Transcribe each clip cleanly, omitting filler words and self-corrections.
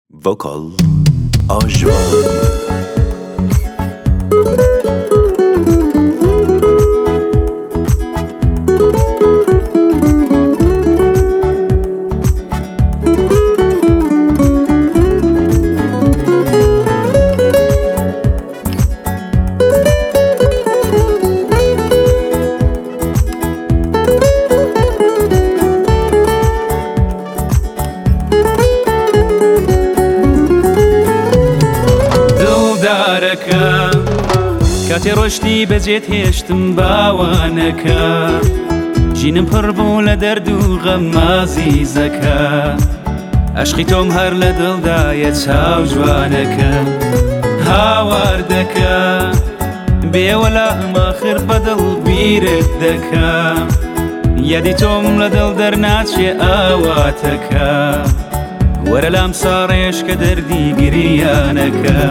Vocal Ajvan. کاتی ڕۆشتی بەجێت هێشتم باوانەکە ژینم پڕ بوو لە دەرد و غەم مازیزەکە عەشقی تۆم هەر لە دڵدایە چاو جوانەکە هاواردەکە بێوەلام ئاخر بەدڵ بیرت دەکە یادی تۆم لە دڵ دەرناچێ ئاواتەکە وەرە لام ساڕێش کە دەردی گریانەکەم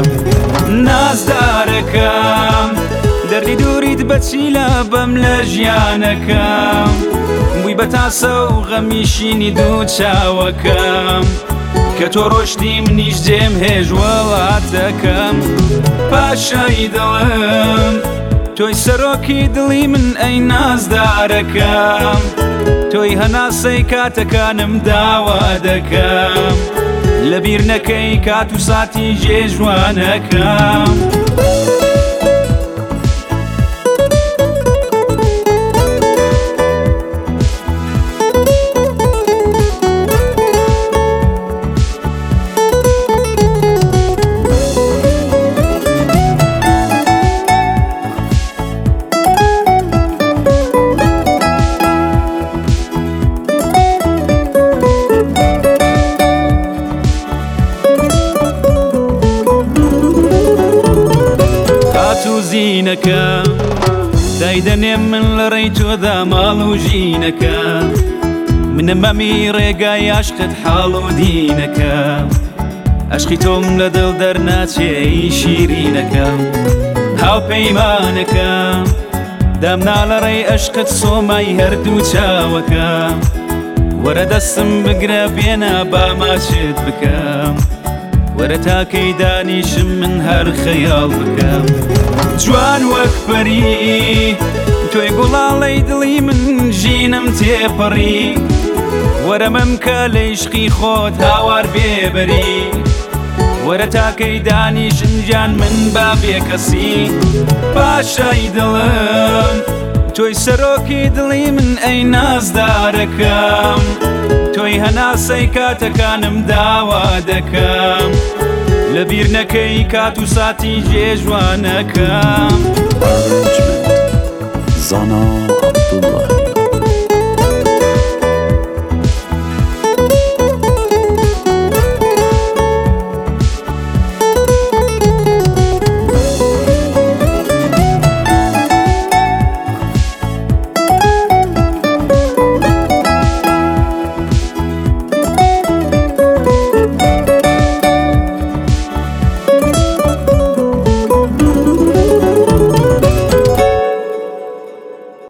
نازدارەکەم دەردی دووریت بەچی لە بەم لە ژیانەکەم بووی بە تاسە و غەمیشینی دوو چاوەکەم کە تۆ ڕۆشتی منیش جێم هێژ وڵاتەکەم پاشای دڵم تۆی سەرۆکی دڵی من ئەی نازدارەکەم تۆی هەناسەی کاتەکانم داوا دەکەم لەبیر نەکەی کات و ساتی جێژوانەکەم زینەکەم دایدەنێم من لە ڕێی تۆدا ماڵ و ژینەکە منم بەمی ڕێگای عەشقت حاڵ و دینەکەم عەشقی تۆم لە دڵ دەرناچێ شیرینەکەم هاوپەیمانەکەم دەمنا لە ڕێی عەشقت سۆمای هەردوو چاوەکەم وەرە دەستم بگرە بێنە باماچت بکەم وەرە تاکەی دانیشم من هەر خەیاڵ بکەم جوان وەک پەری تۆی گوڵاڵەی دڵی من ژینم تێپەڕی وەرە مەمکە لە عیشقی خۆت هاوار بێبەری وەرە تاکەی دانیشم گیان من با بێکەسی پاشای دڵم تۆی سەرۆکی دڵی من ئەی نازدارەکەم تۆی هەناسەی کاتەکانم داوا دەکەم لەبیر نەکەی کات و ساتی جێژوانەکەم Arrangement Zana Abdullah